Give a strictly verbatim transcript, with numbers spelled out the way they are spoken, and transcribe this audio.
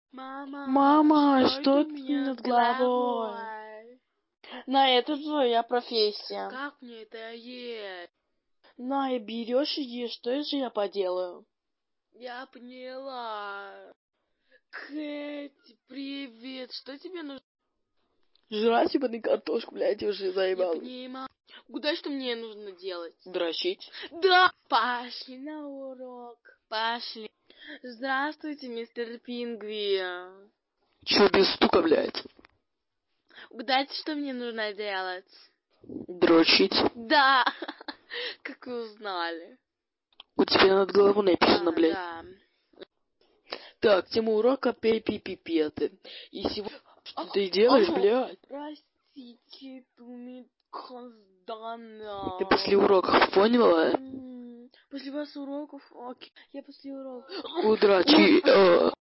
Мама, Мама, что, что это у ты меня над над головой? головой? На, это твоя профессия. Как мне это есть? На, и берешь и ешь, что же я поделаю? Я поняла. Кэти, привет. Что тебе нужно? Жрать ебаный картошку, блядь, я уже Я заебал. понимаю. Куда что мне нужно делать? Дрочить. Да! Пошли на урок. Пошли. Здравствуйте, мистер Пингвин. Чё без стука, блядь? Угадайте, что мне нужно делать? Дрочить. Да! Как вы узнали? У тебя над головой написано, А, блядь. да. Так, тема урока пипипипеты. И сегодня... Что А, ты делаешь, а, блядь? Простите, тумит Коздана. Ты после уроков поняла? М, После вас уроков? Окей. Я после уроков. Удрачи.